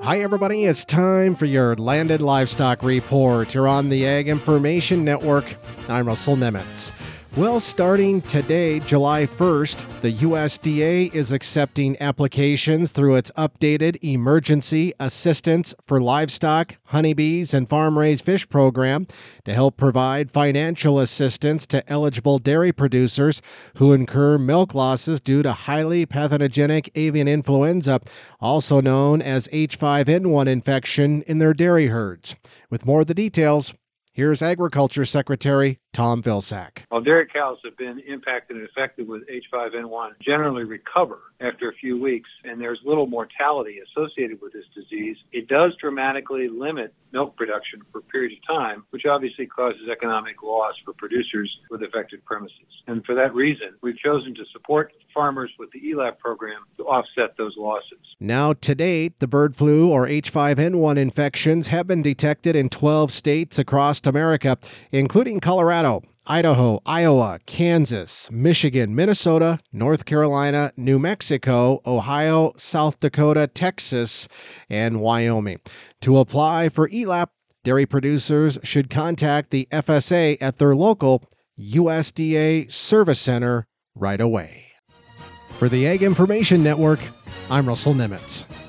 Hi, everybody. It's time for your Landed Livestock Report. You're on the Ag Information Network. I'm Russell Nemitz. Well, starting today, July 1st, the USDA is accepting applications through its updated Emergency Assistance for Livestock, Honeybees, and Farm-Raised Fish program to help provide financial assistance to eligible dairy producers who incur milk losses due to highly pathogenic avian influenza, also known as H5N1 infection, in their dairy herds. With more of the details, here's Agriculture Secretary Tom Vilsack. While dairy cows have been impacted and affected with H5N1 generally recover after a few weeks, and there's little mortality associated with this disease, it does dramatically limit milk production for a period of time, which obviously causes economic loss for producers with affected premises. And for that reason, we've chosen to support farmers with the ELAP program to offset those losses. Now, to date, the bird flu or H5N1 infections have been detected in 12 states across America, including Colorado, Idaho, Iowa, Kansas, Michigan, Minnesota, North Carolina, New Mexico, Ohio, South Dakota, Texas, and Wyoming. To apply for ELAP, dairy producers should contact the FSA at their local USDA Service Center right away. For the Ag Information Network, I'm Russell Nemitz.